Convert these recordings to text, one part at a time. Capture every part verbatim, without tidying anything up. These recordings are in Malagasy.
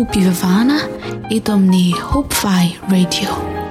fanompo-pivavahana eto amin'ny Hope Fi Radio.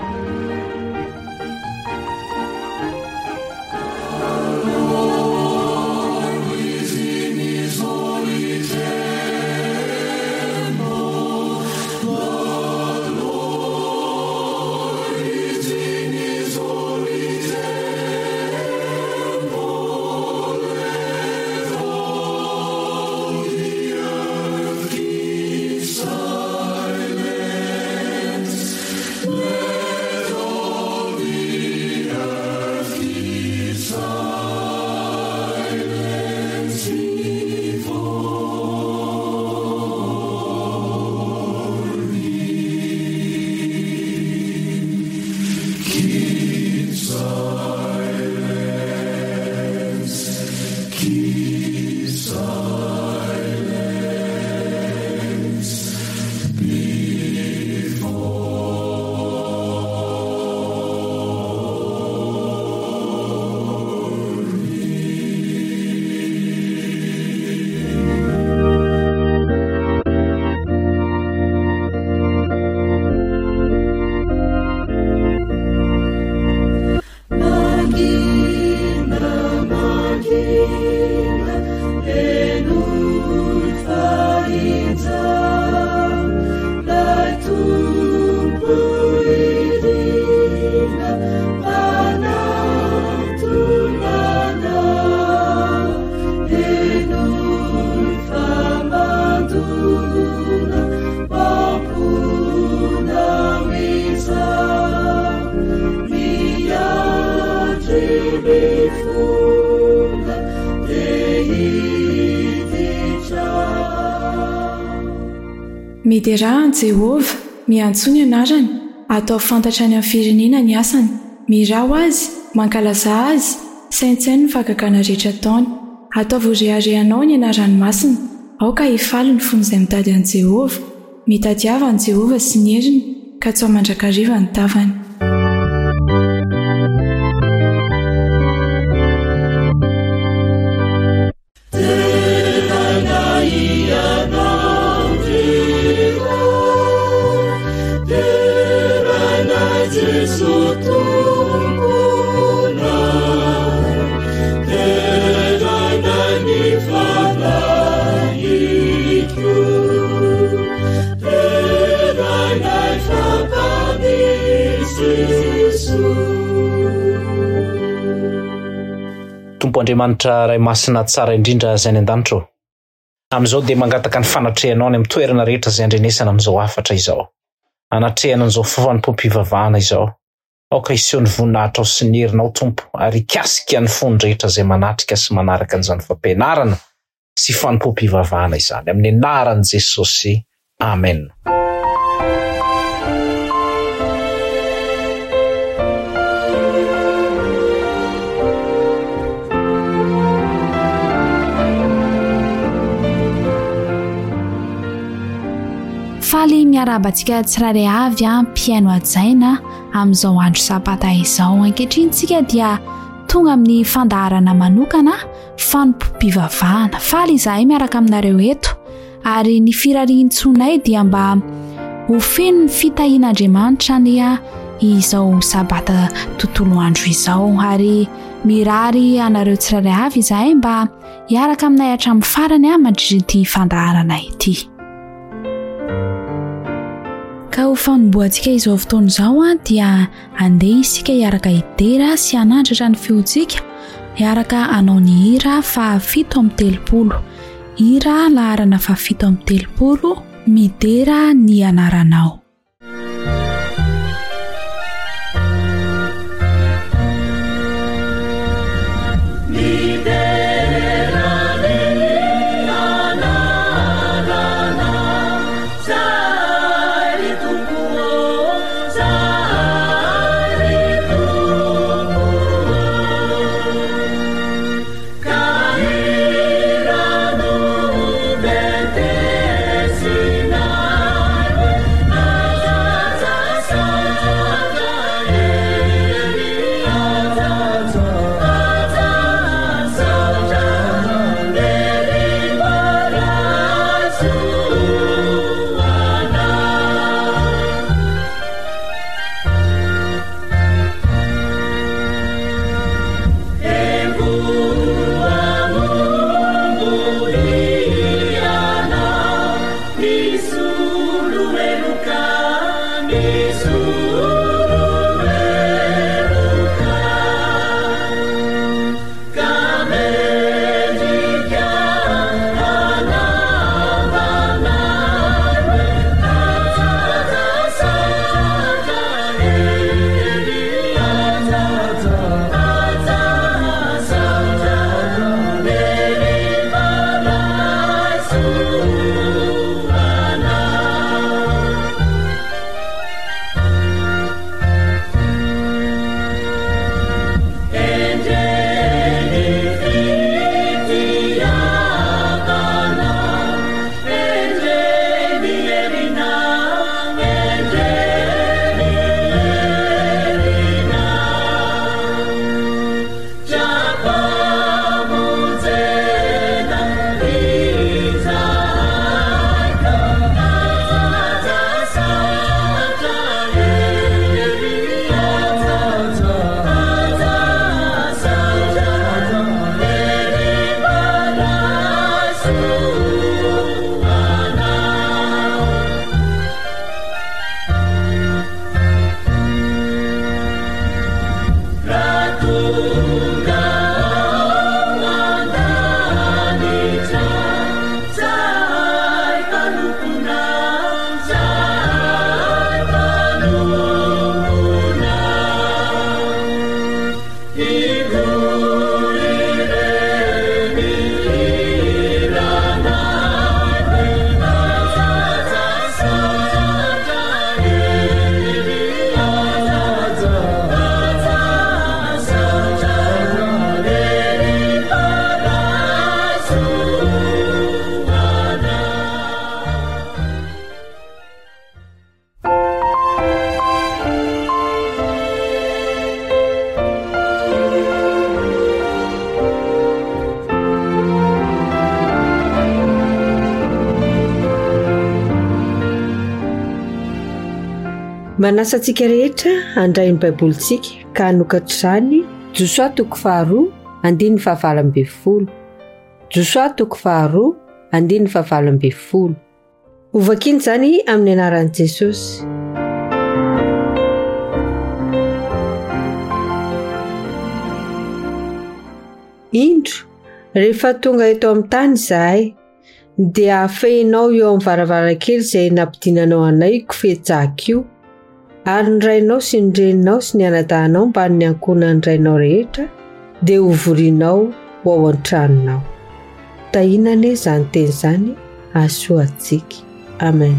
Midera Jehova miantso ny anarany, atao fantatra ny amin'ny firenena ny asany, mirao azy, mankalaza azy, saintsainy ny fahagagana rehetra ataony, ataovy reharehanao ny anarany masina, aoka hifaly ny fony izay mitady an Jehova, mitadiava an Jehova sy ny heriny, ka tsy mandrakariva ny tavany. Andriamanitra ray masina tsara indrindra izay ny an-danitra. Amin'izao dia mangataka ny fanatrehanao any amin'ny toerana rehetra izay andrenesana amin'izao afatra izao. Anatrehana an'izao fanompo-pivavahana izao. Aoka hiseho ny voninahitra sy ny herinao Tompo, ary hikasika ny fony rehetra izay manatrika sy manaraka an'izany fampianarana sy fanompo-pivavahana izany. Amin'ny anaran'i Jesosy. Amen. Faly miarabantsika tsirairay avy mpiaino ajaina amin'izao andro sabata izao. Ankehitrinsika dia tonga amin'ny fandaharana manokana fanompo-pivavahana. Faly izahay miaraka aminareo eto, ary ny firariantsonay dia mba ho feno ny fitahian'Andriamanitra ny izao sabata tontolo andro izao, ary mirary anareo tsirairay avy izahay mba hiaraka aminay hatramin'ny farany mandritra ity fandaharana ity. Ka ho fanomboantsika izao fotoana izao dia andeha isika hiaraka hidera sy hanandratra ny feontsika, hiaraka hanao ny hira fahafito amby telopolo, hira laharana fahafito amby telopolo, midera ny anaranao. Ah Manasantsika rehetra handray ny baibolitsika ka hanokatra izany Josoa toko faharoa andiny fahavalo ambin'ny folo. Josoa toko faharoa andiny fahavalo ambin'ny folo. Ovakiny izany amin'ny anaran'i Jesosy. Indro rehefa tonga eto amin'ny tany izahay dia afehinao eo amin'ny varavarankely izay nampidinanao anay kofetsahaka io, ary ny rainao sy ny reninao sy ny anadahinao mba ny ankohonany rainao rehetra dia hovorianao ho ao an-tranonao. Tahinane izany teny izany asoantsika. Amen.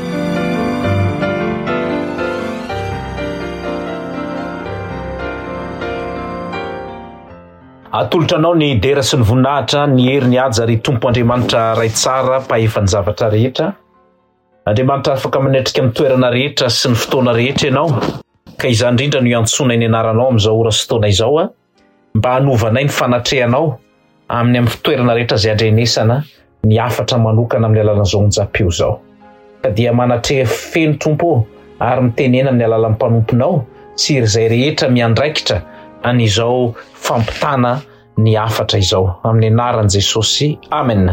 Atolotranao ny dera sy ny voninahitra, ny hery ny haja ry Tompo Andriamanitra ray tsara, mpahefa ny zavatra rehetra. Andriamanitra afaka manetrika amin'ny toerana rehetra sy ny fotoana rehetra ianao, ka izany indrindra no iantsona ny anaranao amin'izao ora sy fotoana izao a, mba hanovanay ny fanatrehanao amin'ny amin'ny fitoerana rehetra izay andrenesana ny afatra manokana amin'ny alalan'izao onjam-peo izao. Ka dia manatreha feno Tompo ary mitenena amin'ny alalan'ny mpanomponao sy izay rehetra miandraikitra an'izao fampitana ny afatra izao, amin'ny anaran'i Jesosy. Amen.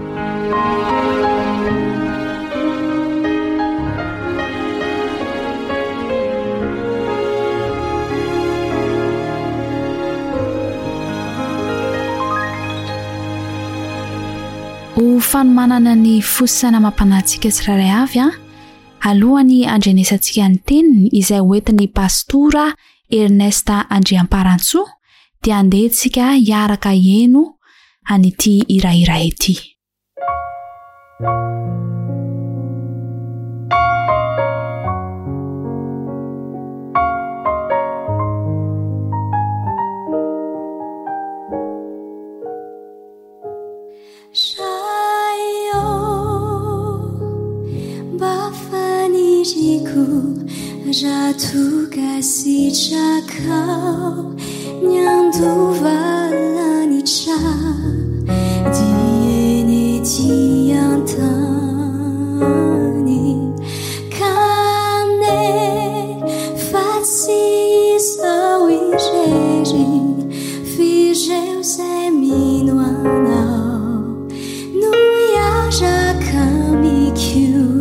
Ho fanomanana ny fosana mampanantsika tsirairay avy a, alohany andrenesantsika ny teniny izay hoentin'ny pastora Ernesta Andriamparatsoa dia andehantsika hiaraka hieno an'ity hirahiray ity. Ratuka si chakao nyanduvalani cha diene tiantani kane fasi sawireri fijeu seminoanao nuya jakamikyu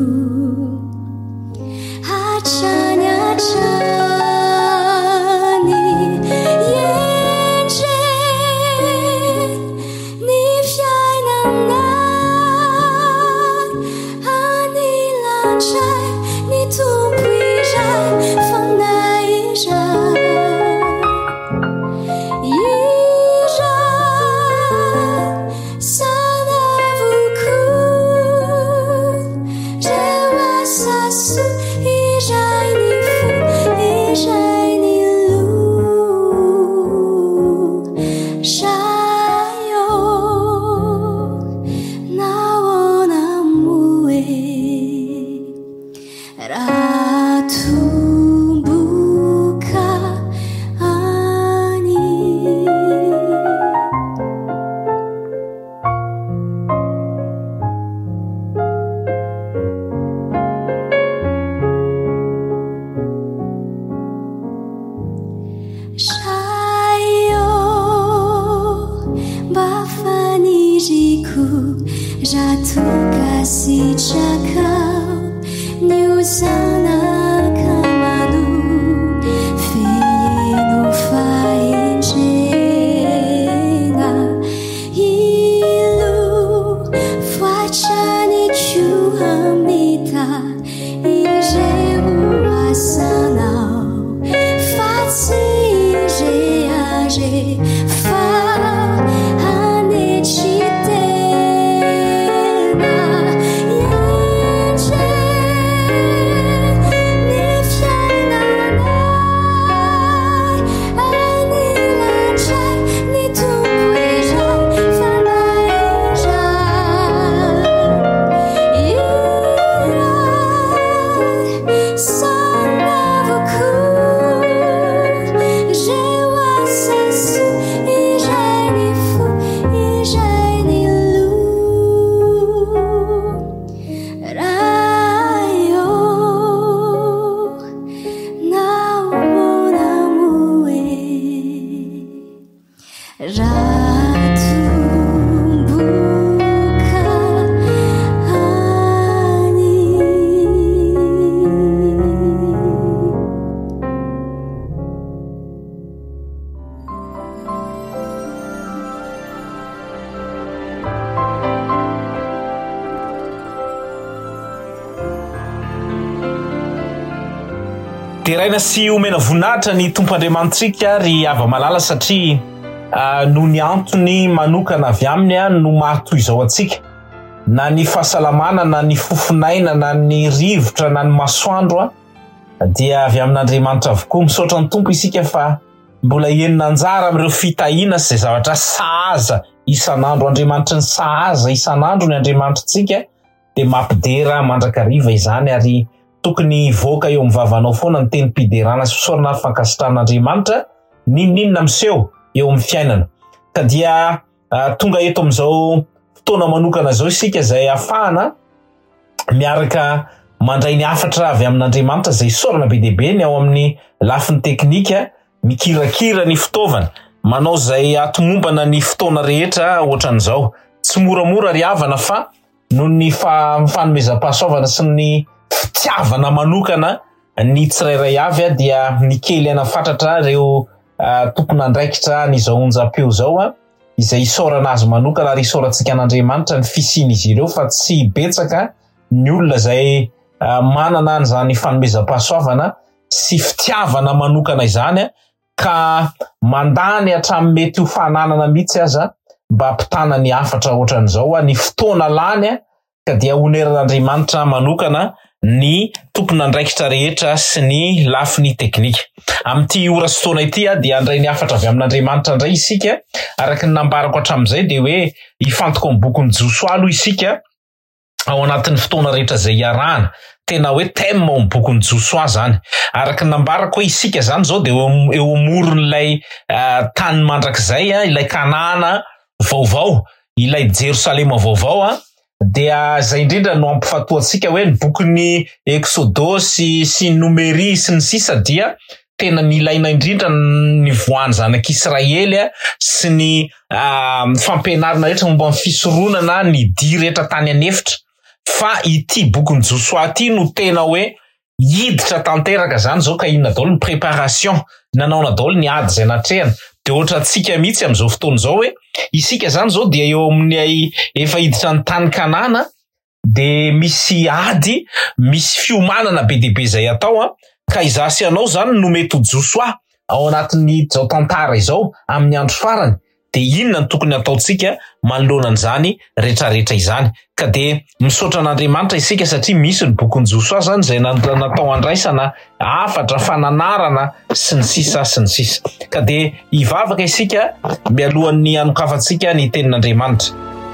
dia raina sy omena voninahitra ny tompo andriamanitsika ry ava-malala satria uh, no ny antony manokana avy aminy a no mahatoy izao atsika na ny fahasalamana na ny fofonaina na ny rivotra na ny masoandro a dia avy amin'andriamanitra avokoa. Misaotra ny tompo isika fa mbola enina anjara amin'ireo fitahiana sy zay zavatra sahaza isan'andro. Andriamanitra ny sahaza isan'andro ny andriamanitrantsika dia mampidera mandrakariva izany ary tokony voaka eo mivavaanao foana ny teny mpiderana sy fisaorana ary fankasitran'andriamanitra ninninona miseho eo amin'ny fiainana. Ka dia uh, tonga eto amin'izao fotoana manokana zao isika zay afahana miaraka mandray ny afatra avy amin'andriamanitra zay isaorana be deabe ny ao amin'ny lafiny teknika mikirakira ny fitaovana manao zay atomombana ny fotoana rehetra ohatran'izao. Tsy moramora ry havana fa noho ny fanomezam-pahasoavana sy ny fitiavana manokana ny tsirairay avy a dia ny kely anafatratra reo uh, tompona andraikitra nyzao onjam-peo zao a izay isaorana azy manokana ary isaorantsika an'andriamanitra ny fisiny izy ireo fa tsy betsaka ny olona zay uh, manana an'izany fanomezam-pahasoavana sy fitiavana manokana izany ka mandany hatramin'ny mety ho fananana mihitsy aza mba hampitana ny afatra ohatran'izao a ny fotoana lany ka dia oneran'andriamanitra manokana ny tompona andraikitra rehetra sy ny lafiny teknika. Amin'ity ora sy fotoana ity a dia andray ny afatra avy amin'andriamanitra indray isika araka ny nambarako hatramin'izay dia hoe hifantoko amin'ny bokon'ny Josoa aloha isika ao anatin'ny fotoana rehetra zay iarahana tena hoe thème ao amin'ny bokon'ny Josoa zany. Araka ny nambarako hoe isika zany zao dia eo amoron'ilay uh, tany mandrakizay a ilay Kanana vaovao ilay Jerosalema vaovao a dia zay indrindra no ampifatoantsika hoe ny bokon'ny Exodosy sy Numéri sy ny sisa dia tena nilaina indrindra ny voany zanak'Israely sy ny uh, fampianarana rehetra momba ny fisoronana ny dia rehetra tany anefitra. Fa ity bokon'ny Josoa ity no tena hoe hiditra tanteraka zany zao ka inona daholo ny préparation nanaona daholo ny ady zay natrehana. Dia ohatra antsika mihitsy amin'izao fotoana izao hoe isika zany zao dia eo amin'ny efa hiditra ny tany Kanana dia misy ady misy fiomanana be deabe zay atao a ka izasy anao zany no mety ho Josoa ao anatin'ny zao tantara izao amin'ny andro farany dia inona ny tokony ataontsika manoloana an'izany rehetrarehetra izany. Ka dia misaotra an'Andriamanitra isika satria misy ny bokon'ny Josoa zany zay natao andraisana afatra fananarana sy ny sisa sy ny sisa. Ka dia hivavaka isika mialohan'ny anokavantsika ny tenin'Andriamanitra.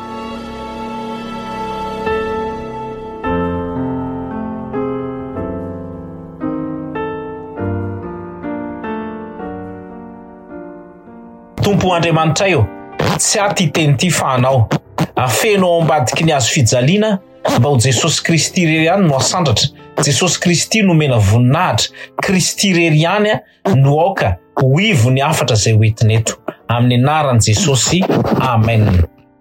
Tompo Andriamanitra io, tsy aty teny ty fahanao afenao ambadiky ny azo fijaliana mba ho Jesosy Kristy rery ihany no asandratra. Jesosy Kristy no mena voninahitra, Kristy rery ihany no aoka ho ivo ny afatra zay hoentineto amin'ny anaran'i Jesosy. Amen.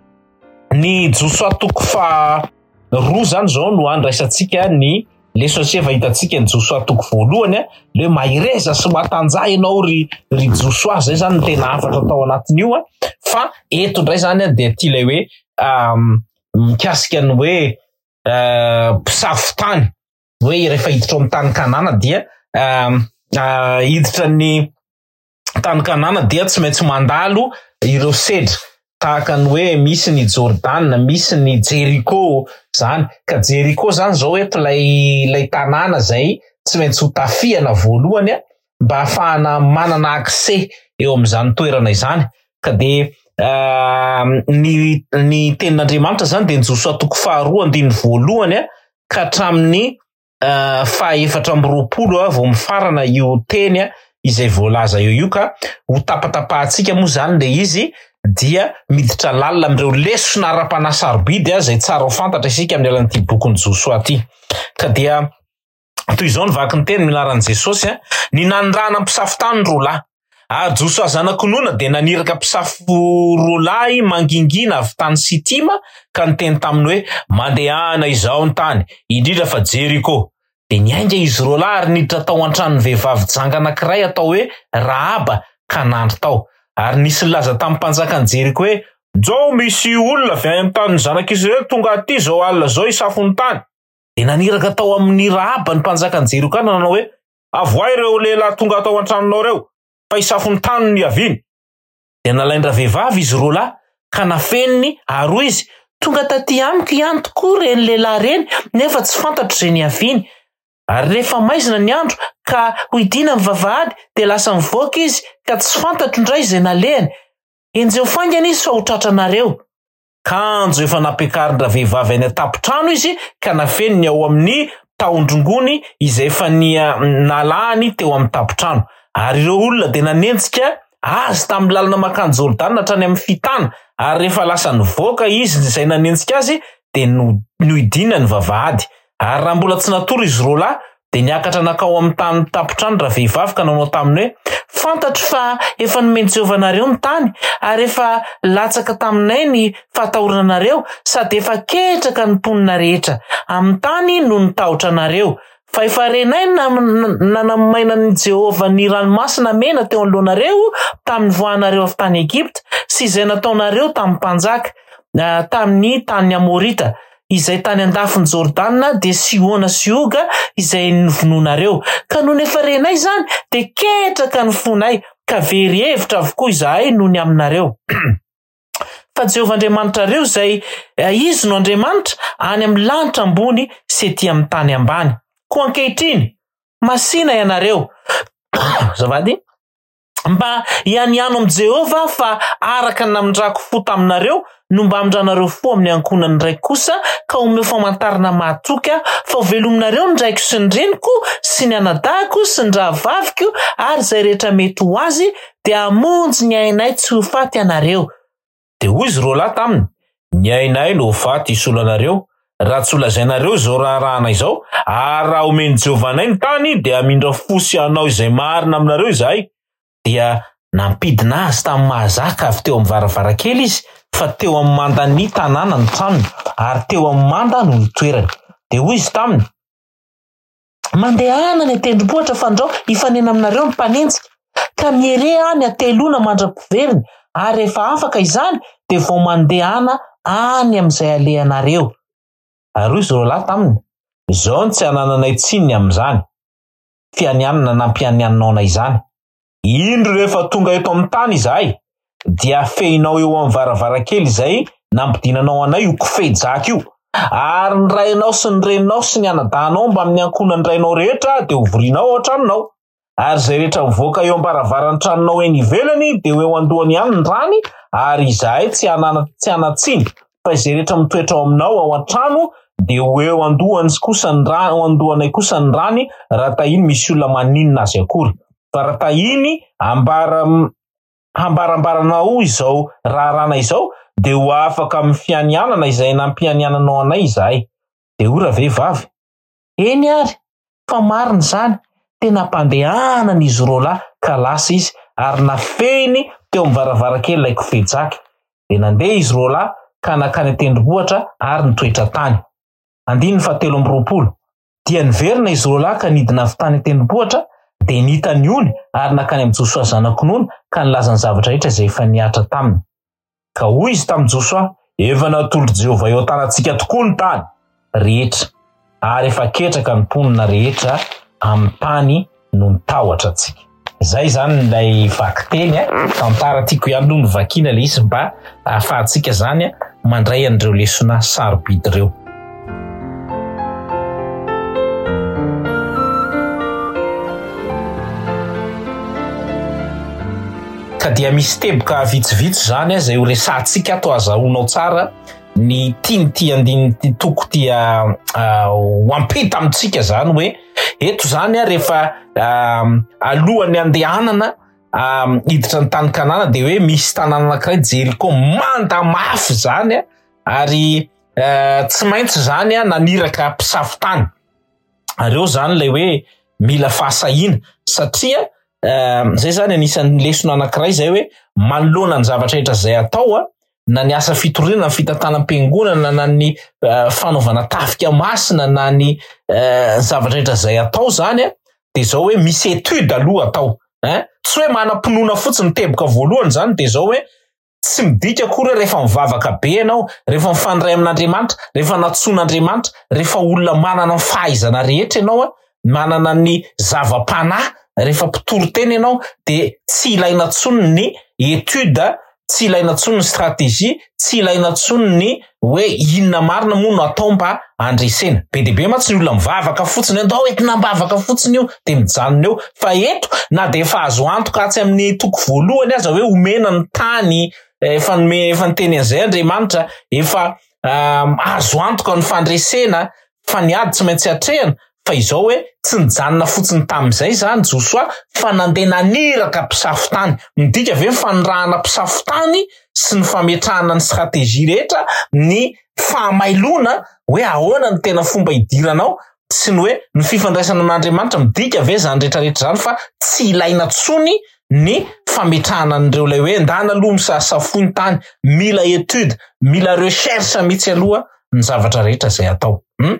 Ny Josoa toko fa roa zany zao no andraisantsika ny leso sy efa hitantsika ny Josoa toko voalohany a le maireza sy matanjah ianao ry ry Josoa zay zany ny tena afatra tao anatin'io a. Fa eto indray zany a dia ty ilay hoe um, mikasika ny hoe uh, mpisafo-tany hoe rehefa hiditra amin'ny tany Kanana dia um, uh, hiditra ny tany Kanana dia tsy maintsy mandalo ireo sedra tahaka ny hoe misy ny Jordan, misy ny Jericho zany. Ka Jericho zany zao eto lay lay tanàna zay tsy maintsy ho tafiana voalohany a mba ahafahana manana accès eo amin'izany toerana izany. Ka dia uh, ny ny tenin'Andriamanitra zany dia ny Josoa toko faharoa andiny voalohany a ka hatramin'ny uh, fahaefatra amby roapolo a vao mifarana io teny a izay voalaza eo io. Ka ho tapatapahantsika moa zany le izy dia miditra lalina amin'ireo leso na ara-panasarobidy a zay tsara ho fantatra isika amin'ny alalan'ity bokon'ny Josoa ity. Ka dia toy izao ny vaky ny teny minaran'i Jesosy a ny nanondrahana mpisafo-tany roalahy. Ah, Josoa zanak'Nona dia naniraka mpisafo roalahy mangingina avy tany Sitima ka niteny taminy hoe mandehana izao ny tany indrindra fa Jericho. Dia niainga izy roalahy ary niditra tao an-tranon'ny vehivavy janga anankiray atao hoe Rahaba ka nandry tao. Ary nisy laza tamin'ny mpanjakan'i Jericho hoe nzao misy olona avy amin'ny tany zanak'Israely tonga aty zao alina zao isafo ny tany. Dia naniraka tao amin'ny Rahaba ny mpanjakan'i Jericho nanao hoe avoay ireo lehilahy tonga atao an-tranonao reo fa isafony tany ny aviny. Dia nalaindra vehivavy izy roa lahy ka nafeniny ary hoy izy, tonga taty amiko ihany tokoa reny lehilahy reny nefa tsy fantatro izay ny aviny. Ary rehefa maizina ny andro ka hoidina ny vavahady dia lasa mivoaka izy ka tsy fantatro indray izay nalehany. Enjeo faingana izy fa ho tratranareo. Kanjo efa nampiakarindra vehivavy any an-tampon-trano izy ka nafeniny ao amin'ny tahondrongony izay efa ny nalahany teo amin'ny tampon-trano. Ary ireo olona dia nanenjika azy tamin'ny lalana mankany Jordana hatrany amin'ny fitana. Ary rehefa lasa nivoaka izy izay nanenjika azy dia nohidina ny vavahady. Ary raha mbola tsy natory izy roa lahy dia niakatra nakao amin'ny tany tampon-trano raha vehivavy ka nanao taminy hoe, fantatro fa efa nomeny Jehovanareo ny tany ary efa latsaka taminay ny fahatahoranareo sady efa ketraka ny mponina rehetra amin'ny tany no nitahotra anareo. Fa efa renay nanamaina ny Jehova ny ranomasina mena teo anoloanareo tamin'ny voanareo avy tany Egipta sy izay nataonareo tamin'ny mpanjaka tamin'ny tany Amorita izay tany andafiny Jordana dia Sihona sy Oga izay novonoanareo. Ka noho ny efa renay izany dia ketraka ny fonay ka very hevitra avokoa izahay noho ny aminareo. Fa Jehovah Andriamanitrareo izay izy no Andriamanitra any amin'ny lanitra ambony sy ety amin'ny tany ambany. Koa ankehitriny masina ianareo zavady mba ihaniano amin'ny Jehova fa araka ny namindrako fo taminareo no mba amindranareo fo amin'ny ankonany iray kosa ka omeo famantarana mahatoka fa ho velominareo ny raiko sy ny reniko sy ny anadahako sy ny rahavaviko ary izay rehetra mety ho azy dia hamonjy ny ainay tsy ho faty anareo. Dia hoy izy roa lahy taminy, ny ainay no ho faty isolo anareo raha tsy holazainareo izao raharahana izao ary raha omeny Jehovanay ny tany dia hamindra fosy anao izay marina aminareo izahay. Dia nampidina azy tamin'ny mahazaka avy teo amin'ny varavarankely izy fa teo amin'ny manda ny tanàna ny tranony ary teo amin'ny manda no nitoerany. Dia hoy izy taminy, mandehana ny tendrombohitra fandrao hifanena aminareo ny mpanenjika ka mihere any atelona mandra-piveriny ary rehefa afaka izany dia vao mandehana any amin'izay alehanareo. Ary hoy izy roa lahy taminy, izao ny tsy hanananay tsinony amin'izany fianianana nampianianao anay izany. Indro rehefa tonga eto amin'ny tany izahay dia fehinao eo amin'ny varavarankely izay nampidinanao anay io kofejaka io ary ny rainao sy ny reninao sy ny anadahanao mba amin'ny ankonany rainao rehetra dia hovorianao ao an-tranonao. Ary izay rehetra mivoaka eo am-baravarany tranonao eny ivelany dia eo andohany ihany ny rany ary izahay tsy hanana tsy hanatsiny fa izay rehetra mitoetra ao aminao ao an-trano dia ho eo andohany kosa ny rany ao andohanay kosa ny rany raha tahiny misy olona maninona azy akory. Fa raha tahiny ambara hambarambaranao izao raharana izao dia ho afaka amin'ny fianianana izay nampianiananao anay izahay. Dia hoy raha vehivavy, eny ary fa marina izany tena mpandehanana izy roa lahy ka lasa izy ary nafehiny teo amin'ny varavarankely ilay kofejaka. Dia nandeha izy roa lahy ka nakany an-tendrombohitra ary nitoetra tany. Andininy fahatelo amby roapolo. Dia niverina izy roa lahy ka nidina avy tany an-tendrombohitra dia nita ny ony ary nakany amin'ny Josoa zanak'Nona ka nilaza ny zavatra rehetra izay efa niatra taminy. Ka hoy izy tamin'i Josoa, efa natolotry Jehovah eo an-tanantsika tokoa ny tany rehetra ary efa ketraka ny mponina rehetra amin'ny tany no nitahotra antsika. Izay zany ilay vakiteny tantara tiako ihany no vakiana ilay izy mba ahafahantsika zany mandray an'ireo lesona sarobidy ireo. Ka dia misy teboka vitsivitsy zany izay ho resantsika ato azahoanao tsara ny tiany ty andiny toko tia ho ampita amintsika zany hoe eto zany rehefa alohan'ny andehanana hiditra ny tany Kanana dia hoe misy tanàna anankiray Jeriko manda mafy zany ary tsy maintsy zany naniraka mpisafy tany. Areo zany ilay hoe mila fahasahiana satria zay zany anisan'ny lesona anankiray zay hoe manoloana ny zavatra rehetra izay atao na ny asa fitorirana, ny fitantanam-piangonana na ny fanaovana tafika masina na ny zavatra rehetra izay atao zany dia zao hoe misy etude aloha atao. Tsy hoe manam-pinoana fotsiny teboka voalohany zany dia zao hoe tsy midika akory rehefa mivavaka be ianao, rehefa mifandray amin'Andriamanitra, rehefa natsoan'Andriamanitra, rehefa olona manana ny fahaizana rehetra ianao manana ny zava-panahy rehefa mpitoro teny ianao de tsy ilaina tsony ny étude, tsy ilaina tsony ny stratégie, tsy ilaina tsony ny hoe inona marina moa no atao mba andresena. Be de be matsy ny olona mivavaka fotsiny andao entina mbavaka fotsiny io de mijanona eo, fa eto na de efa azo antoka atsy amin'ny toko voalohany aza hoe omena ny tany efa nome efa nyteny an'izay Andriamanitra efa um, azo antoka ny fandresena fa ny ady tsy maintsy atrehana. Fa izao hoe tsy nijanona fotsiny tamin'izay zany Josoa fa nandeha naniraka mpisafotany. Midika ve fanirahana mpisafotany sy ny fametrahana ny stratégie rehetra, ny fahamailona hoe ahoana ny tena fomba idiranao sy ny hoe ny fifandraisana amin'Andriamanitra. Midika ve zany rehetrarehetra zany fa tsy ilaina tsony ny fametrahana an'ireo lay hoe ndana aloha misasafony tany, mila étude, mila recherche mitsy aloha ny zavatra rehetra zay atao. Hmm?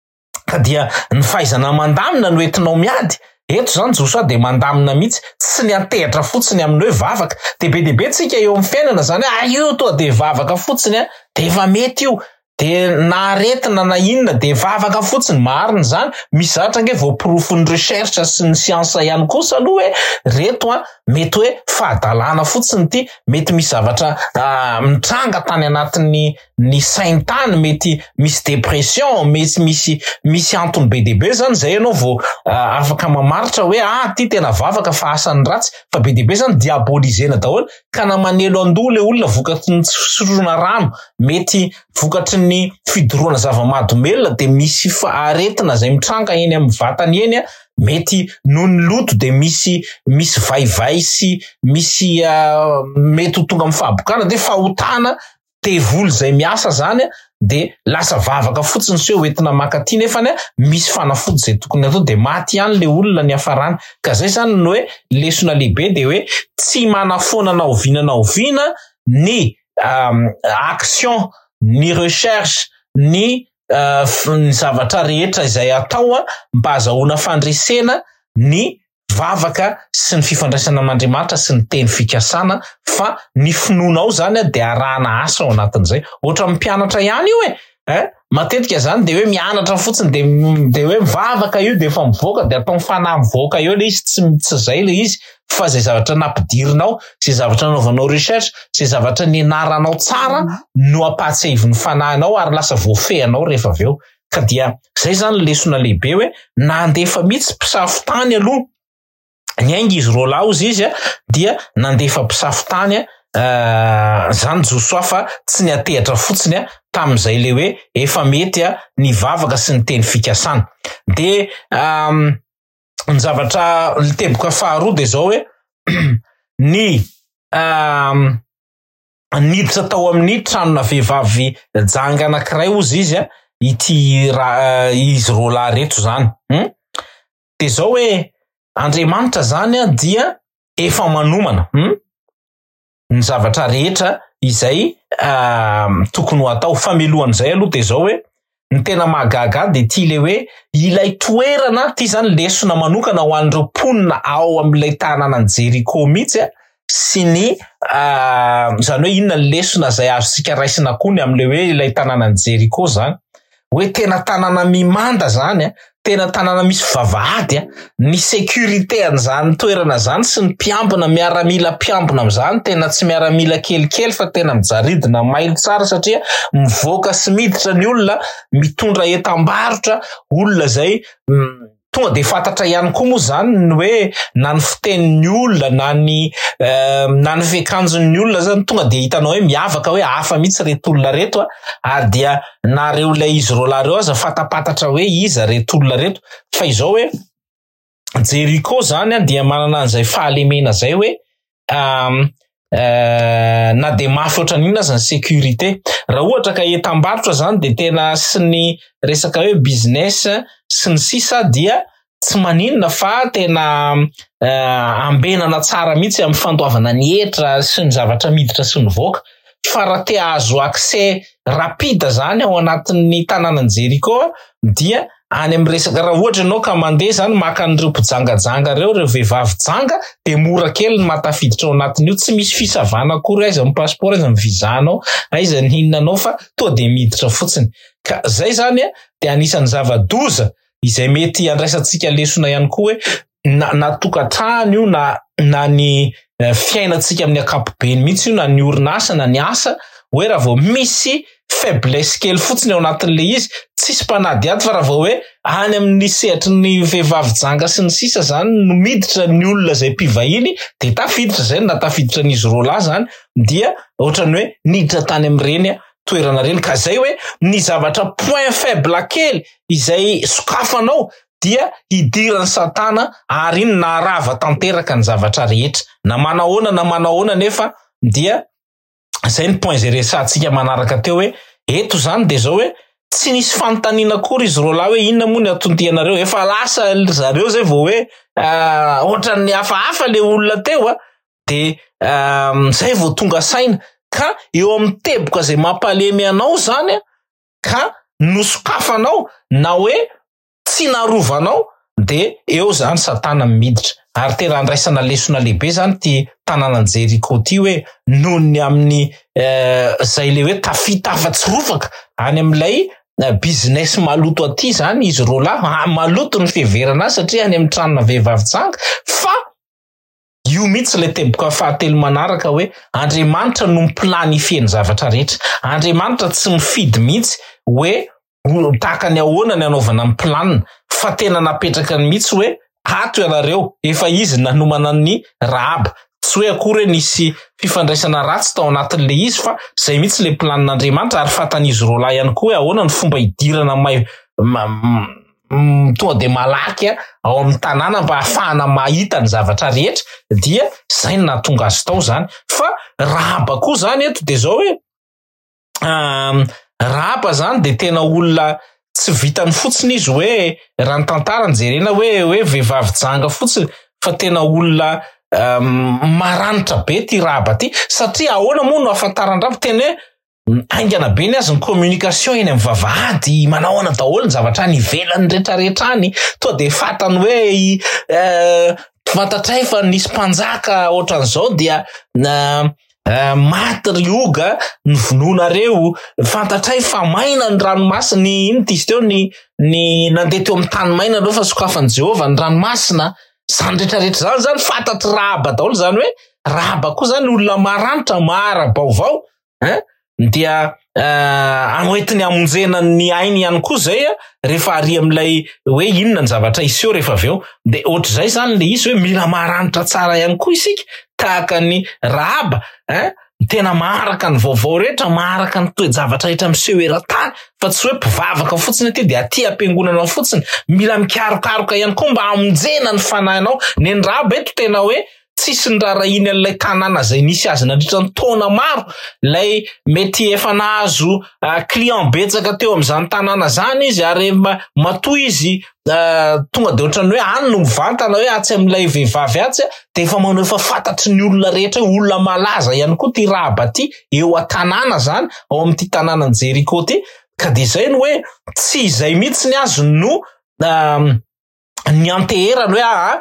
Ka dia ny fahaizana mandamina no entinao miady. Eto zany Josoa de mandamina mitsy, tsy ny antehatra fotsiny amin'ny hoe vavaka. De be de be tsika eo amin'ny fiainana zany ah io toa de vavaka fotsiny a, de efa mety io. De na aretina na inona de vavaka fotsiny, marina zany. Misy zatra nge voaporofony recherche sy ny siansa ihany kosa aloha hoe reto a mety hoe fahadalana fotsiny ty, mety misy zavatra uh, mitranga tany anatin'ny ny saintany, mety misy depression, mety misy misy antony be de be zany zay ianao vao uh, afaka mamaritra hoe ah ty tena vavaka fa asany ratsy. Fa be de be zany diabolisena daholo ka na manelo andoha le olona vokatry ny fisorona rano, mety vokatry ny fidoroana zava-mahadomelona de misy aretina zay mitranga eny amin'ny vatany eny a, mety noho ny loto de misy misy vaivay sy misy uh, mety ho tonga amin'ny fahabokana de fahotana tevoly zay miasa zany a, de lasa vavaka fotsiny sy hoe entina makaty nefa ne misy fanafody zay tokony atao de maty ihany le olona ny afarany. Ka zay zany no hoe lesona lehibe de hoe tsy manafoana na oviana na oviana ny um, action, ny recherche, ny uh, ny zavatra rehetra izay atao a mba azahoana fandresena ny vavaka sy ny fifandraisana amin'Andriamanitra sy ny teny fikasana, fa ny finoanao zany a de arahana asa ao anatin'izay. Ohatra mpianatra ihany io e, eh? Matetika zany de hoe mianatra fotsiny de de hoe mivavaka io de efa mivoaka de atao mifanahy mivoaka eo le izy, tsy tsy zay le izy, fa zay zavatra nampidirinao, zay zavatra nanaovanao recherche, zay zavatra nianaranao tsara no apatsehiviny fanahinao ary lasa voafehanao rehefa avy eo. Ka dia zay zany lesona lehibe hoe nandefa mitsy mpisafotany aloha. Ny aingy izy Rolaozy izy a dia nandefa mpisafotany a uh, zany Josoa fa tsy ny atehatra fotsiny a tamin'izay le hoe efa mety a ny vavaka sy ny teny fikasana. De um, ny zavatra liteboka faharoa de zao hoe ny um, niditra tao amin'ny tranona vehivavy janga anankiray ozy izy a ity uh, izy Rola reto zany. Hmm? De zao hoe Andriamanitra zany a dia efa manomana hmm? ny zavatra rehetra izay uh, tokony ho atao. Famelohan'izay aloha de zao hoe ny tena mahagaga de ty le hoe ilay toerana ty zany lesona manokana ho an'ireo mponina ao amin'ilay tanànan Jeriko mitsy a, sy ny uh, zany hoe inona ny lesona zay azosika raisina koa ny amin'le hoe ilay tanànan Jeriko zany, hoe tena tanàna mimanda zany a, tena tanàna misy vavahady a, ny sécurité an'izany toerana zany sy ny mpiambina miaramila mpiambina amin'izany tena tsy miaramila kelikely fa tena mijaridina mailo tsara, satria mivoaka sy miditra ny olona mitondra entam-barotra, olona zay mm, tonga de fantatra ihany koa moa zany ny hoe na ny fitenin'ny olona na ny uh, na ny fiakanjon'ny olona zany tonga de hitanao hoe miavaka hoe hafa mitsy reto olona reto a, ary dia na reo ilay izy rola reo aza fatapatatra hoe iza reto olona reto. Fa izao hoe Jeriko zany a dia manana an'izay fahalemena zay hoe um, uh, na de mafy ohatran'inona aza ny sécurité. Raha ohatra ka entam-barotra zany de tena sy ny resaka hoe business sy ny sisa dia tsy maninona fa tena uh, ambenana tsara mitsy amin'ny fandoavana ny hetra sy ny zavatra miditra sy ny voaka. Fa raha te azo accès rapide zany ao anatin'ny tanànan Jeriko dia any amin'ny resaka raha ohatra ianao ka mandeha zany maka an'ireo mpijangajanga reo, reo vehivavy janga, de mora kely ny matafiditra ao anatin'io, tsy misy fisavana akory, aiza ny passeport, aiza ny vizanao, aiza ny hinanao fa to de miditra fotsiny. Ka zay zany a de anisan'ny zava-doza izay mety andraisantsika lesona ihany koa hoe na natokantrano io na na ny uh, fiainantsika amin'ny akapobeny mihitsy io na ny orinasa na ny asa hoe raha vao misy faiblesse kely fotsiny ao anatin'le izy tsisy mpanady ato fa raha vao hoe any amin'ny sehatry ny vehivavy janga sy ny sisa zany no miditra ny olona zay mpivahiny de tafiditra zay na tafiditra n'izy rola zany dia ohatrany hoe niditra tany amin'ireny toerana reny ka zay hoe ny zavatra point faible kely izay sokafanao dia idiran'ny satana ary iny narava tanteraka ny zavatra rehetra na manahoana na manahoana nefa dia zay ny point zay resantsika manaraka teo hoe eto zany de zao hoe tsy nisy fanontaniana akory izy rola hoe inona moa ny atondianareo efa lasa zareo zay vao hoe ohatran'ny hafahafa le olona teo a de zay vao tonga saina ka eo amin'ny teboka zay mampalemy anao zany ka nosokafanao na hoe tsy narovanao de eo zany satana miditra ary tena andraisana lesona lehibe zany ty tanàna Jeriko ty hoe nony amin'ny zay le hoe tafitafa-tsy rofaka any amin'ilay business maloto aty zany izy rola maloto ny fiheverana satria any amin'ny tranona vehivavy tsanga fa io mihitsy le teboka fahatelo manaraka hoe Andriamanitra no miplanifie ny zavatra rehetra. Andriamanitra tsy mifidy mihitsy hoe tahaka ny ahoana ny anaovana ny planina fa tena napetraka ny mihitsy hoe ato ianareo efa izy nanomana ny Rahaba tsy hoe akory nisy fifandraisana ratsy tao anatin'le izy fa zay mihitsy le planin'Andriamanitra ary fatan'izy rola ihany koa ahoana ny fomba idirana may tonga de malaky ao amin'ny tanàna mba ahafahana mahita ny zavatra rehetra dia zay no nahatonga azy tao zany fa Rahaba koa zany eto de zao hoe Rahaba zany de tena olona tsy vitany fotsiny izy hoe raha ny tantarany jerena hoe hoe vehivavy janga fotsiny fa tena olona um, maranitra be ty Rahaba ty satria ahoana moa no afantaran-drabo tena hoe aingana be ny azy ny communication eny amin'ny vavahady manahoana daholo ny zavatra ny ivelany rehetrarehetra any to de fatany hoe uh, fantatray fa nisy mpanjaka ohatran'izao dia uh, Uh, maty rioga ny vononareo fantatray fa maina ny ranomasina ny ino ty izy teo ny ny nandeha teo amin'ny tany maina reo fa sokafan'i Jehova ny ranomasina zany rehetrarehetra zany zany fantatry Rahaba daholo zany hoe Rahaba koa zany olona maranitra mahara-baovao hein dia uh, anoetiny amonjena ny ainy ihany koa zay rehefa ary amin'ilay hoe inona ny zavatra iseho rehefa aveo de ohatr'izay zany le izy hoe mila maranitra tsara ihany koa isika tahaka ny Rahaba hein tena maharaka ny vaovao rehetra maharaka ny toe-javatra rehetra miseho eran-tany fa tsy hoe mpivavaka fotsiny aty de aty ampiangonana fotsiny mila mikarokaroka ihany koa mba amonjena ny fanahinao ny Rahaba eto tena hoe tsisy ny rarahiny an'ilay tanàna zay nisy azy nandritra ny taona maro lay mety efa nahazo uh, client betsaka teo amin'izany tanàna zany izy ary matoy izy uh, tonga de ohatrany hoe any no mivantana hoe atsy amin'ilay vehivavy atsy de efa manao efa fantatry ny olona rehetra olona malaza ihany koa ty Rahaba ty eo a-tanàna zany ao amin'ity tanànan Jeriko ty ka de zay no hoe tsy izay mihitsy ny azy no uh, ny anteherany hoe ah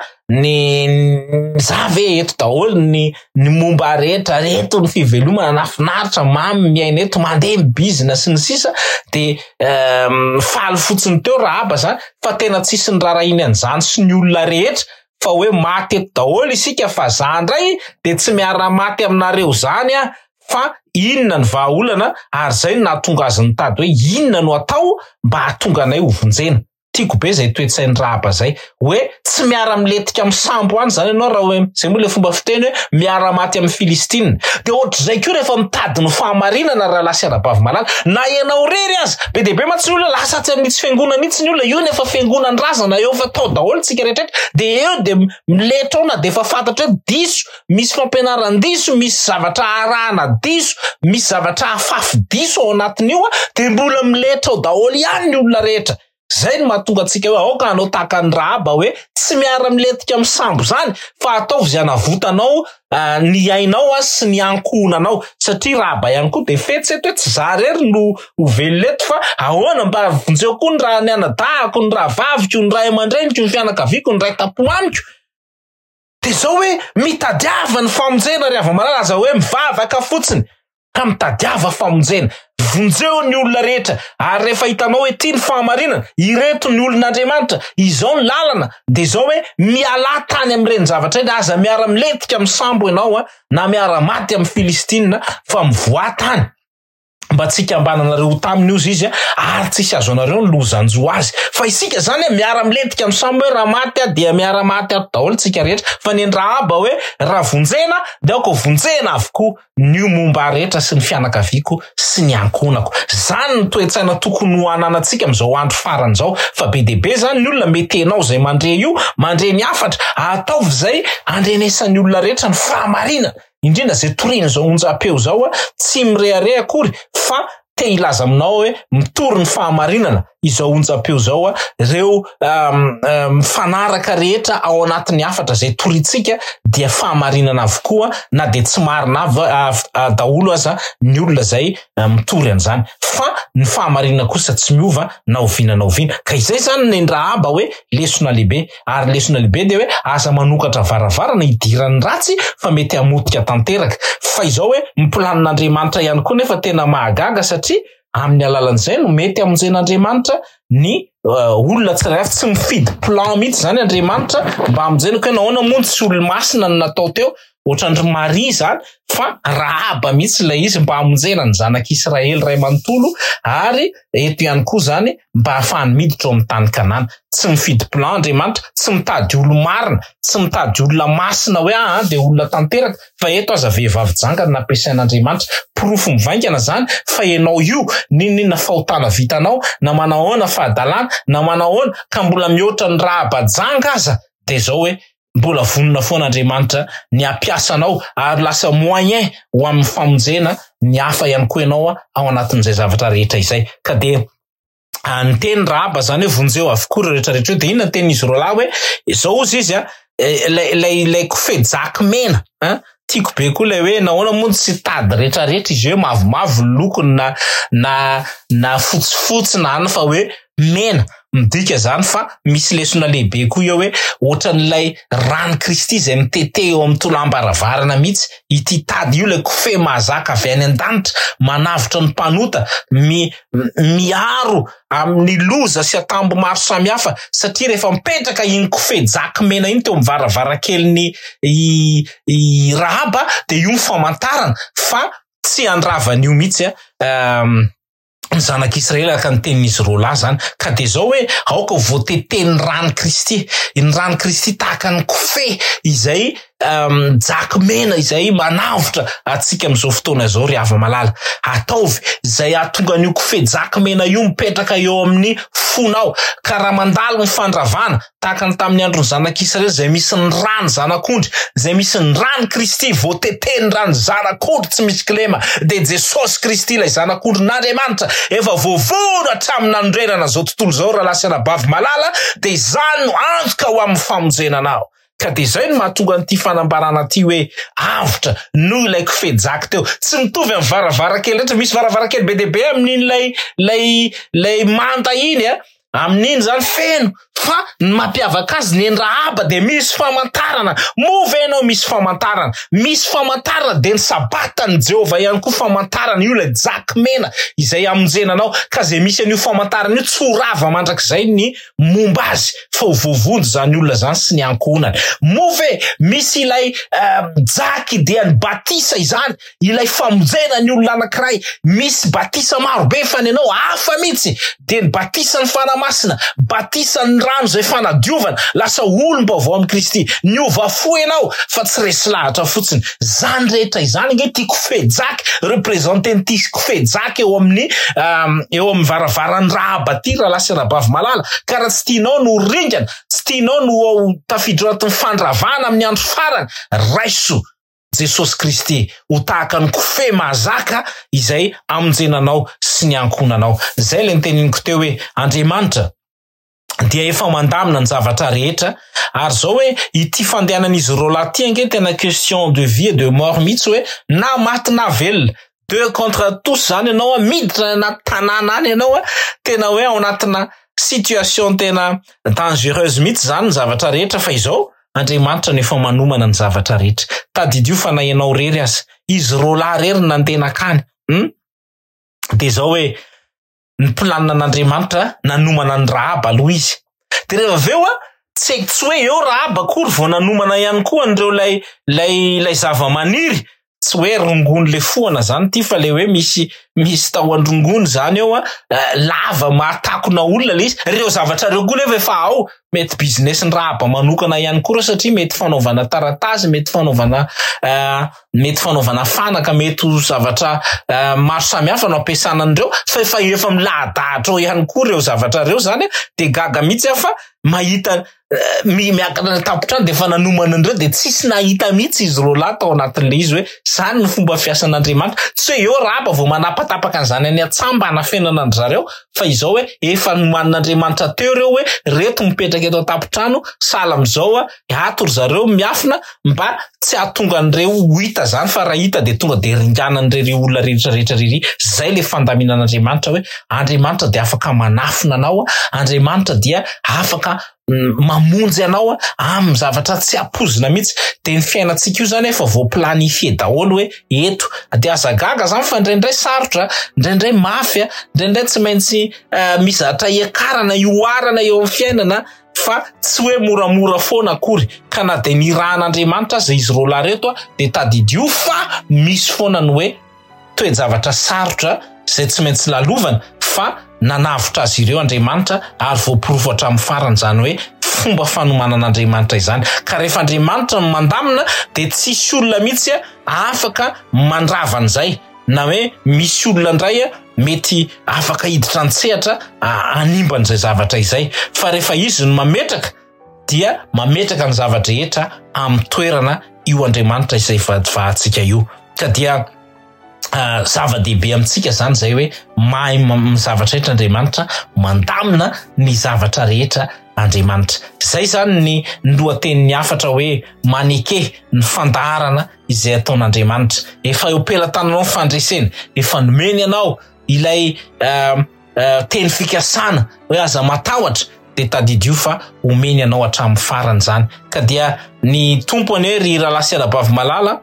ny zave eto daholo ny ny momba rehetra reto ny fivelomana nafinaritra mamy miaina eto mandeha my business ny sisa de um, faly fotsiny teo Rahaba zany fa tena tsisy ny rarahiny an'izany sy ny olona rehetra fa hoe maty eto daholo isika fa zandray de tsy miara maty aminareo zany a fa inona ny vahaolana ary zay no nahatonga azy ny tady hoe inona no atao mba hahatonga anay hovonjena tiako be zay toe-tsainy Rahaba zay hoe tsy miara miletika amin'ny sambo any zany ianao raha hoe zay moa le fomba fiteny hoe miara maty amin'ny Filistina de ohatr'izay koa rehefa mitady ny fahamarinana raha lasy ara-bavy malala na ianao rery azy be de be matsy ny olona lasa tsy amin'itsy fiangonana mihitsy ny olona io nefa fiangonan-drazana eo fa tao daholo tsika rehetrarehetra de eo de miletra ao na de efa fantatra hoe diso misy fampianaran-diso misy zavatra arahana diso misy zavatra hafafy diso ao anatin'io a de mbola miletra ao daholo ihany ny olona rehetra zay no mahatonga antsika hoe aoka anao tahaka ny Rahaba hoe tsy miara miletika amin'ny sambo zany fa ataovy zay anavotanao uh, ny ainao a sy ny ankohonanao satria Rahaba ihany koa de fetsy eto hoe tsy za rery no oveleto fa ahoana mba vonjeo koa ny raha ny anadahako ny raha vaviko ny raha aman-dreniko ny fianakaviako ny ray tapoamiko de zao hoe mitadiava ny famonjena ry ava malala aza hoe mivavaka fotsiny ka mitadiava famonjena. Vonjeo ny olona rehetra ary rehefa hitanao hoe ty ny fahamarinana, ireto ny olon'Andriamanitra, izao ny lalana, de zao hoe miala tany am'ireny zavatra eny, aza miara miletika amin'ny sambo ianao a, na miara maty amin'ny Filistina fa mivoa tany. Mba tsika ambananareo taminy izy izy ary tsisy azo anareo ny lozanjo azy. Fa isika zany miara miletika amin'ny sambo hoe raha maty dia miara maty ato daholo tsika rehetra. Fa ny Rahaba hoe raha vonjena dia aoko vonjena avokoa ny momba rehetra sy ny fianakaviako sy ny ankonako. Zany ny toe-tsaina tokony ho ananantsika amin'izao andro farany zao. Fa be dia be zany ny olona mety enao zay mandre io, mandre ny afatra, ataovy zay andrenesan'ny olona rehetra ny fahamarinana. Indrindra zay torina zao onjam-peo zao a, tsy mirehare akory fa te ilaza aminao hoe mitory ny fahamarinana. Izao onjam-peo zao a, reo um, um, mifanaraka rehetra ao anatin'ny afatra zay toritsika dia fahamarinana avokoa, na de tsy marina av daholo aza ny olona zay mitory an'izany. Fa ny fahamarinana kosa tsy miova na oviana na oviana. Ka izay zany ny Rahaba hoe lesona lehibe, ary lesona lehibe dia hoe aza manokatra varavarana hidiran'ny ratsy fa mety hamotika tanteraka. Fa izao hoe miplanin'Andriamanitra ihany koa nefa tena mahagaga, satria amin'ny alalan'izay no mety hamonjen'Andriamanitra ny uh, olona tsirairay tsy mifidy plan mihitsy zany Andriamanitra mba hamonjena koe nahoana moa tsy olo-masina no natao teo ohatrandry Maria zany, fa Rahaba mihitsy ilay izy mba hamonjena ny zanak'Israely ray manontolo, ary eto ihany koa zany mba hahafahany miditra ao amin'ny tany Kanana. Tsy mifidy plan Andriamanitra, tsy mitady olo marina, tsy mitady olona masina hoe ah de olona tanteraka, fa eto aza vehivavy jangany nampiasain'Andriamanitra. Porofo mivaingana zany fa ianao io ninina fahotana vitanao, na manahoana fahadalana, na manahoana ka mbola mihoatra ny Rahaba janga aza, de zao hoe mbola vonona foana Andriamanitra ny ampiasanao ary lasa moyen ho amin'ny famonjena ny hafa ihany koa ianao ao anatin'izay zavatra rehetra izay. Ka de ny teny Rahaba zany hoe vonjeo avokoa rehetra rehetra, de inona teny izy roa lahy hoe izao izy izy a lay lay kofehy jaky mena a, tiako be koa lay hoe nahoana moa tsy tady rehetra rehetra izy hoe mavomavo lokony na na na fotsifotsy na fa hoe mena. Midika zany fa misy lesona lehibe koa eo hoe ohatran'ilay rano Kristy zay mitete eo amin'ny tolambaravarana mihitsy. Ity tady io lay kofehy mahazaka avy any an-danitra, manavitra ny mpanota, mi, miaro amin'ny loza sy atambo maro samihafa, satria rehefa mipetraka iny kofehy jaky mena iny teo amin'ny varavarankelin'ny i, i Rahaba, de io mifamantarana fa tsy andravan'io mihitsy a um, ny zanak'Israely ka ny tenin'izy roa lahy zany. Ka de zao hoe aoka voateteny rano Kristy, ny rano Kristy tahaka ny kofehy izay um, jaky mena izay manavotra atsika amin'izao fotoana izao ry hava malala. Ataovy zay ahatonga an'io kofehy jaky mena io mipetraka eo amin'ny fonao, ka raha mandalo ny fandravana tahaka ny tamin'ny andron'ny zanak'Israely zay misy ny rano zanak'ondry, zay misy ny rano Kristy, voateteny rano zanak'ondry tsy misy kilema, de Jesosy Kristy ilay zanak'ondry n'Andriamanitra efa voavono hatramin'ny andrenana zao tontolo zao raha lasy anabavy malala, de izany no antoka ho amin'ny famonjenanao. Ka de zay no mahatonga an'ity fanambarana ty hoe avotra noho ilay kofehy jaky teo. Tsy mitovy amin'ny varavarakely rehetra, misy varavarakely be dehibe amin'iny lay lay lay manta iny a, amin'iny zany feno, fa ny mampiavaka azy ny Rahaba de misy famantarana. Mova ianao misy famantarana, misy famantarana de ny sabatan'ny Jehova ihany koa famantarana, io lay jaky mena izay amonjenanao. Ka zay misy an'io famantarana io tsy ho rava mandrakizay ny momba azy, fa ho voavonjo zany olona zany sy ny ankohonany. Move misy ilay uh, jaky dia ny batisa izany, ilay famonjena ny olona anankiray, misy batisa maro be fa ny anao hafa mihitsy, de ny batisa ny fanamasina, batisa ny rano zay fanadiovana, lasa olom-baovao amin'ny Kristy, niova fo ianao fa tsy resy lahatra fotsiny. Zany rehetra izany nge ty kofehy jaky, représenteny ty kofehy jaky eo amin'ny um, eo amin'ny varavaran'ny Rahaba ty raha lasy anabavy malala. Ka raha tsy tianao no ringana, tsy tianao no tafiditra anatin'ny fandravana amin'ny andro farany, raiso Jesosy Kristy ho tahaka ny kofehy mahazaka izay amonjenanao sy ny ankonanao. Zay le nyteniniko teo hoe Andriamanitra dia efa mandamina ny zavatra rehetra, ary zao hoe ity fandehanan'izy roa lahy ty ange tena question de vie et de mort mihitsy, hoe na maty na velona, deux contre tous zany ianao miditra anaty tanàna any ianao, tena hoe ao anatina situation tena dangereuse mihitsy zany ny zavatra rehetra. Fa izao Andriamanitra no efa manomana ny zavatra rehetra. Tadidio fa na ianao rery aza, izy roalahy rery nantenakany um de zao hoe ny planina an'Andriamanitra nanomana ny Rahaba aloha izy de rehefa aveo a tsy tsy hoe eo Rahaba akory vao nanomana ihany koa an'ireo lay lay lay zava-maniry tsy hoe rongony le foana zany ty fa le hoe misy misy tao androngony zany eo a lava mahatakona olona le izy reo zavatra reo koa nefa efa ao mety business ny Rahaba manokana ihany koa satria mety fanaovana taratasy mety fanaovana mety fanaovana fanaka mety zavatra maro samihafa no ampiasana an'ireo fa efa efa milahadahatra ao ihany koa reo zavatra reo zany de gaga mihitsy afa mahita miakatra tapotrano de fa nanomana an'ireo de tsisy nahita mihitsy izy roalahy tao anatin'le izy hoe zany ny fomba fiasan'Andriamanitra tsy hoe eo Rahaba vao manapatapaka an'izany any atsamba hanafenana an zareo fa izao hoe efa nomanin'Andriamanitra teo reo hoe reto mipetraka eto tapotrano sala am'izao a atory zareo miafina mba tsy ahatonga an'ireo ho hita zany fa raha hita de tonga de ringanan'ireo olona rehetra rehetra rery zay le fandaminan'Andriamanitra hoe Andriamanitra de afaka manafina anao Andriamanitra dia afaka mamonjy anao amin'ny zavatra tsy apozina mihitsy de ny fiainantsika io zany efa voaplanifie daholo hoe eto de azagaga zany fa indraindray sarotra indraindray mafy indraindray tsy maintsy mizatra iakarana ioarana eo amin'ny fiainana fa tsy hoe moramora foana akory ka na de nirahan'Andriamanitra zay izy roalahy reto de tadidio fa misy foana ny hoe toe-javatra sarotra zay tsy maintsy lalovana fa nanavotra azy ireo Andriamanitra ary voapirofo hatramin'ny farany zany hoe fomba fanomanan'Andriamanitra izany ka rehefa Andriamanitra mandamina de tsisy olona mihitsy afaka mandrava an'izay na hoe misy olona ndray mety afaka hiditra an-tsehatra animban'izay zavatra izay fa rehefa izy no mametraka dia mametraka ny zavatra rehetra amin'ny toerana io Andriamanitra izay vadivahantsika io ka dia Uh, zava-dehibe amintsika zany zay hoe mahay m- zavatra rehetra Andriamanitra mandamina ny zavatra rehetra Andriamanitra zay zany ny lohatenin'ny afatra hoe maneke ny fandaharana izay ataon'Andriamanitra efa eo pelatananao ny fandreseny efa nomeny anao ilay uh, uh, teny fikasana hoe aza matahotra de tadidio fa omeny anao hatramin'ny farany zany ka dia ny tompony hoe ry Ralasy Alabavy Malala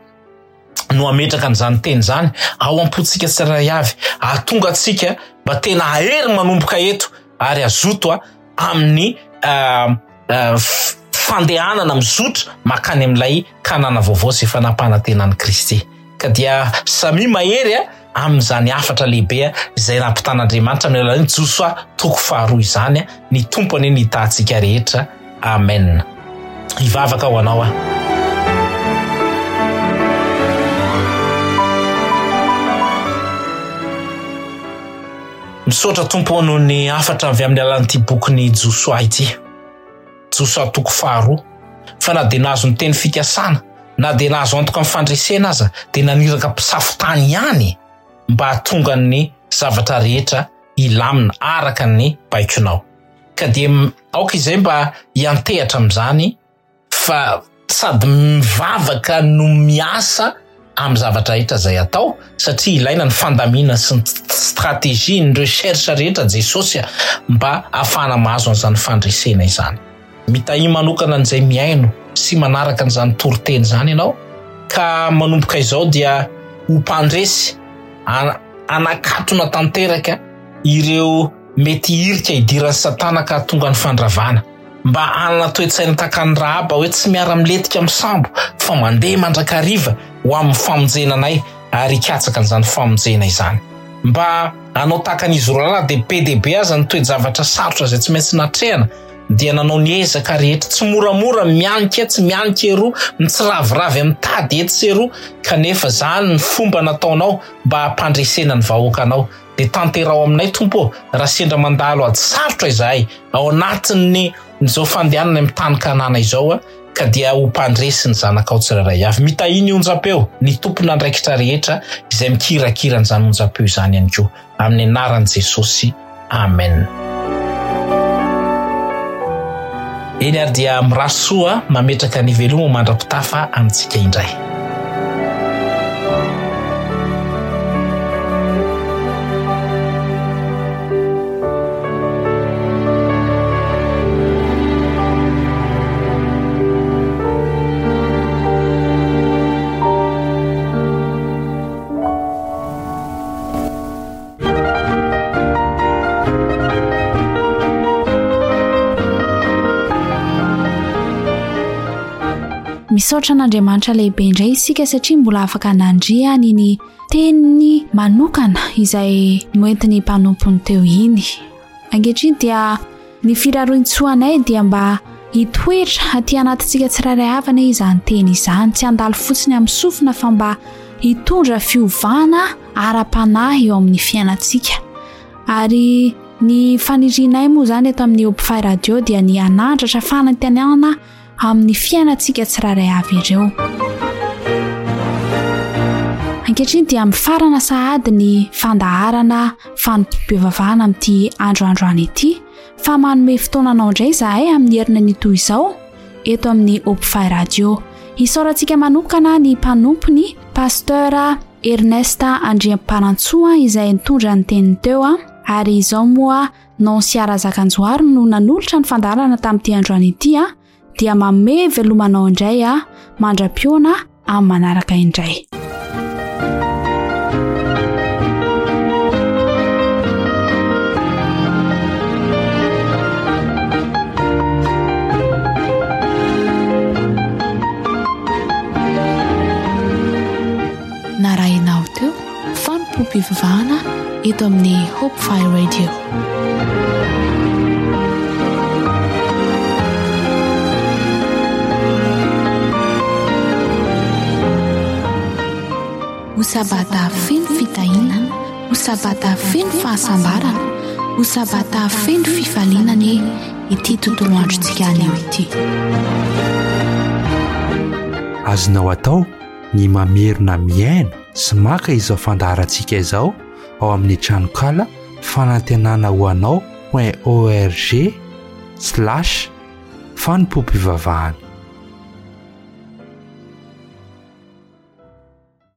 no ametraka an'izany teny zany ao ampotsika tsiray avy ahatonga atsika mba tena ahery manomboka eto ary azoto amin'ny uh, uh, fandehanana mizotra makany amin'ilay kanana vaovao sy fanampanantenan'i Kristy ka dia samy mahery amin'izany afatra lehibe izay nampitan'Andriamanitra amin'ny alalan'ny Josoa toko faharoa izany ny tompony ny hitantsika rehetra amen ivavaka ho anao a misotra tompo noho ny afatra avy amin'ny alalan'ity bokyny Josoa ity Josoa toko faharoa fa na de nazo ny teny fikasana na de nazo antoka amin'ny fandresena aza de naniraka mpisafotany ihany mba hahatonga ny zavatra rehetra ilamina araka ny baikonao ka dia aoka izay mba hiantehatra amin'izany fa sady mivavaka no miasa amin'ny zavatra rehetra zay atao satria ilaina ny fandamina sy ny stratégie ny recherche rehetra Jesosy mba ahafahana mahazo an'izany fandresena izany mitahi manokana an'izay miaino sy manaraka an'izany toroteny zany ianao ka manomboka izao dia ho mpandresy anakatona tanteraka ireo mety hirika idiran'ny Satana ka tonga ny fandravana mba anana toe-tsaina takan'ny Rahaba hoe tsy miara-miletika amin'ny sambo fa mandeha mandrakariva ho amin'ny famonjenanay ary hikatsaka an'izany famonjena izany mba anao takan'izy roalahy de be dehibe aza ny toe-javatra sarotra zay tsy maintsy natrehana dia nanao ny ezaka rehetra tsy moramora mianika tsy mianika eroa mitsiraviravy amin'ny tady etsy sy eroa kanefa zany ny fomba nataonao mba hampandresena ny vahoakanao de tanterao aminay tompo raha sendra mandalo ady sarotra izahay ao anatin'ny nizao fandehanana amin'ny tany Kanana izao ka dia ho mpandresy ny zanakao tsirairay avy mitahiny onjam-peo ny tompona andraikitra rehetra izay mikirakira n'izany onjam-peo izany ihany koa amin'ny anaran'i Jesosy amen eny ary dia mirasoa mametraka ny veloma mandra-pitafa amintsika indray misaotra an'Andriamanitra lehibe indray isika satria mbola afaka nandria niny teniny manokana izay noentiny mpanompony teo iny. Ankehitriny dia ny firarointsoanay dia mba hitoetra aty anatintsika tsirairay avana izany teny izany, tsy andalo fotsiny amin'ny sofina fa mba hitondra fiovana ara-panahy eo amin'ny fiainantsika. Ary ny fanirianay moa zany eto amin'ny Hope Radio dia ny anandratra fanantenana amin'ny fiainantsika tsirairay avy ireo. Ankehitriny dia mifarana sahady ny fandaharana fanompoam-pivavahana amin'ity androandroany ity, fa manome fotoananao indray izahay amin'ny herina nytoy izao eto amin'ny Hope Radio. Isaorantsika manokana ny mpanompony Pasteur Ernest Andriamparantsoa izay nitondra ny teniny teo a, ary izao moa Nonsiara Zakanjoary no nanolotra ny fandaharana tamin'ity androany ity a, dia manome velomanao indray a mandra-piona amin'ny manaraka indray. Narahinao teo fanompoam-pivavahana eto amin'ny Hope Fire Radio. Ho sabata feno fitahina, ho sabata feno fahasambarana, ho sabata feno fifalinana ity tontolo androntsika anio ity. Azonao atao ny mamerina miaina sy maka izao fandaharantsika izao ao amin'ny tranokala fanantenana ho anao point org slash fanompoam-pivavahana.